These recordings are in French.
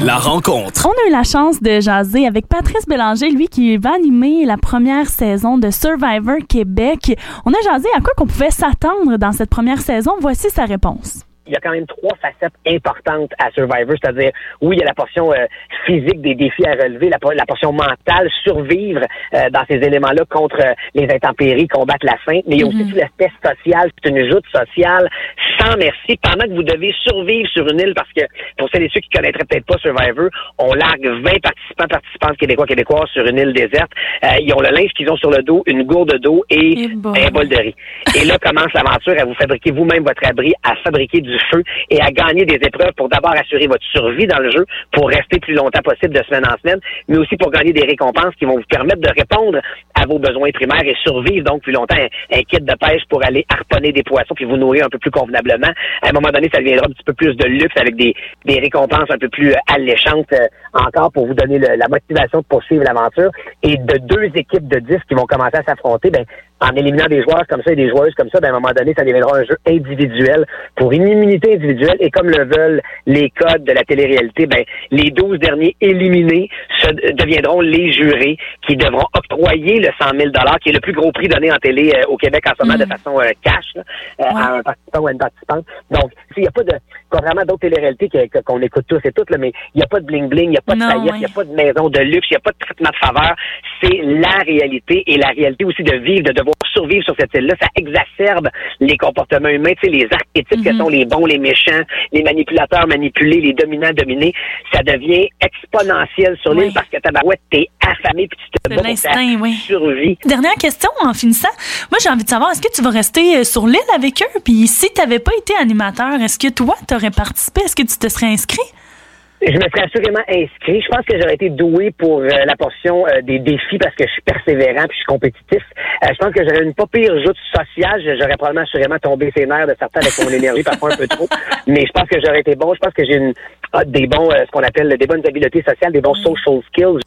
La rencontre. On a eu la chance de jaser avec Patrice Bélanger, lui qui va animer la première saison de Survivor Québec. On a jasé à quoi qu'on pouvait s'attendre dans cette première saison. Voici sa réponse. Il y a quand même 3 facettes importantes à Survivor, c'est-à-dire, oui, il y a la portion physique des défis à relever, la portion mentale, survivre dans ces éléments-là contre les intempéries, combattre la faim, mais il y a aussi tout l'aspect social, c'est une joute sociale sans merci, pendant que vous devez survivre sur une île, parce que pour celles et ceux qui connaîtraient peut-être pas Survivor, on largue 20 participantes québécoises sur une île déserte. Ils ont le linge qu'ils ont sur le dos, une gourde d'eau et un bol de riz. Et là commence l'aventure à vous fabriquer vous-même votre abri, à fabriquer du feu et à gagner des épreuves pour d'abord assurer votre survie dans le jeu, pour rester plus longtemps possible de semaine en semaine, mais aussi pour gagner des récompenses qui vont vous permettre de répondre à vos besoins primaires et survivre donc plus longtemps un kit de pêche pour aller harponner des poissons puis vous nourrir un peu plus convenablement. À un moment donné, ça deviendra un petit peu plus de luxe avec des récompenses un peu plus alléchantes encore pour vous donner la motivation de poursuivre l'aventure. Et de 2 équipes de 10 qui vont commencer à s'affronter, en éliminant des joueurs comme ça et des joueuses comme ça, à un moment donné, ça deviendra un jeu individuel pour une immunité individuelle. Et comme le veulent les codes de la télé-réalité, les 12 derniers éliminés deviendront les jurés qui devront octroyer le 100 000 $, qui est le plus gros prix donné en télé au Québec en ce moment de façon cash à un participant ou à une participante. Donc, il n'y a pas de, contrairement à d'autres télé-réalités qu'on écoute tous et toutes, mais il n'y a pas de bling-bling, il n'y a pas de paillettes, il n'y a pas de maison de luxe, il n'y a pas de traitement de faveur. C'est la réalité et la réalité aussi de vivre, de devoir survivre sur cette île-là. Ça exacerbe les comportements humains, les archétypes que sont les bons, les méchants, les manipulateurs manipulés, les dominants dominés. Ça devient exponentiel sur l'île parce que tabarouette, t'es affamé puis tu te bats pour ta survie. Dernière question en finissant. Moi, j'ai envie de savoir, est-ce que tu vas rester sur l'île avec eux? Puis si tu n'avais pas été animateur, est-ce que toi, tu aurais participé? Est-ce que tu te serais inscrit? Je me serais assurément inscrit. Je pense que j'aurais été doué pour la portion des défis parce que je suis persévérant puis je suis compétitif. Je pense que j'aurais une pas pire joute sociale. J'aurais probablement assurément tombé ses nerfs de certains avec mon énergie, parfois un peu trop. Mais je pense que j'aurais été bon. Je pense que j'ai des bons, ce qu'on appelle des bonnes habiletés sociales, des bons social skills.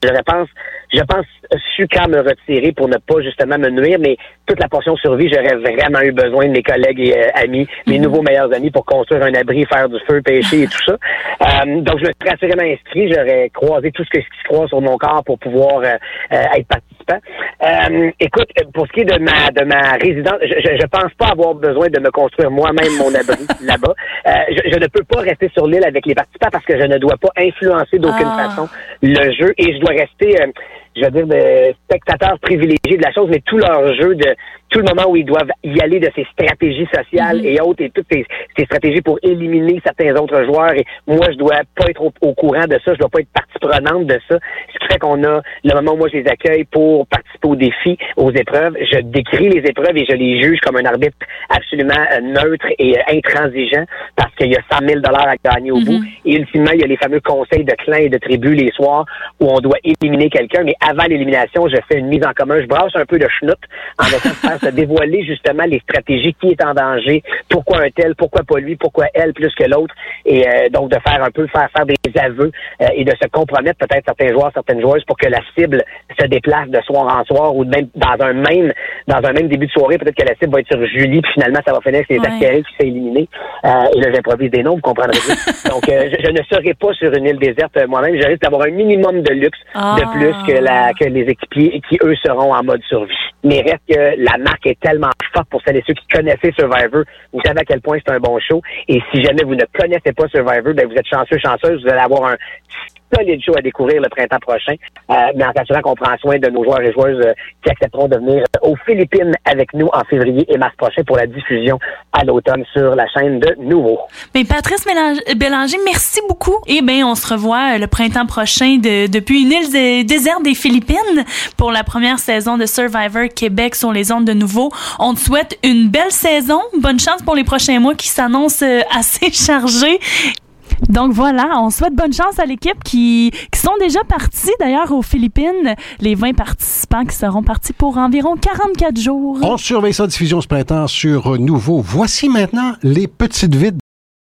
Je pense su quand me retirer pour ne pas justement me nuire, mais toute la portion survie, j'aurais vraiment eu besoin de mes collègues et amis, mes nouveaux meilleurs amis pour construire un abri, faire du feu, pêcher et tout ça. Donc je me serais assurément inscrit, j'aurais croisé tout ce qui se croise sur mon corps pour pouvoir être participant. Écoute, pour ce qui est de ma résidence, je pense pas avoir besoin de me construire moi-même mon abri là-bas. Je ne peux pas rester sur l'île avec les participants parce que je ne dois pas influencer d'aucune façon le jeu et je dois rester je veux dire, de spectateurs privilégiés de la chose, mais tout leur jeu, de tout le moment où ils doivent y aller de ces stratégies sociales et autres, et toutes ces stratégies pour éliminer certains autres joueurs. Et moi, je dois pas être au courant de ça, je dois pas être partie prenante de ça. Ce qui fait qu'on a le moment où moi je les accueille pour participer aux défis, aux épreuves. Je décris les épreuves et je les juge comme un arbitre absolument neutre et intransigeant parce qu'il y a 100 000 $ à gagner au bout. Et ultimement, il y a les fameux conseils de clans et de tribus les soirs où on doit éliminer quelqu'un, mais avant l'élimination, je fais une mise en commun, je brasse un peu de schnout en essayant de faire se dévoiler justement les stratégies, qui est en danger, pourquoi un tel, pourquoi pas lui, pourquoi elle plus que l'autre, et donc de faire des aveux et de se compromettre peut-être certains joueurs, certaines joueuses pour que la cible se déplace de soir en soir ou même dans un même début de soirée, peut-être que la cible va être sur Julie, puis finalement ça va finir avec les Actérés qui s'est éliminé. Et là j'improvise des noms, vous comprendrez. Donc je ne serai pas sur une île déserte moi-même, je risque d'avoir un minimum de luxe de plus que les équipiers qui eux seront en mode survie. Mais reste que la marque est tellement forte pour celles et ceux qui connaissaient Survivor. Vous savez à quel point c'est un bon show. Et si jamais vous ne connaissez pas Survivor, vous êtes chanceuse, vous allez avoir un solide show à découvrir le printemps prochain, mais en s'assurant qu'on prend soin de nos joueurs et joueuses qui accepteront de venir aux Philippines avec nous en février et mars prochain pour la diffusion à l'automne sur la chaîne de Nouveau. Mais Patrice Bélanger, merci beaucoup. Et on se revoit le printemps prochain depuis une île déserte des Philippines pour la première saison de Survivor Québec sur les ondes de Nouveau. On te souhaite une belle saison. Bonne chance pour les prochains mois qui s'annoncent assez chargés. Donc voilà, on souhaite bonne chance à l'équipe qui sont déjà partis d'ailleurs aux Philippines. Les 20 participants qui seront partis pour environ 44 jours. On surveille sa diffusion ce printemps sur Nouveau. Voici maintenant les petites vides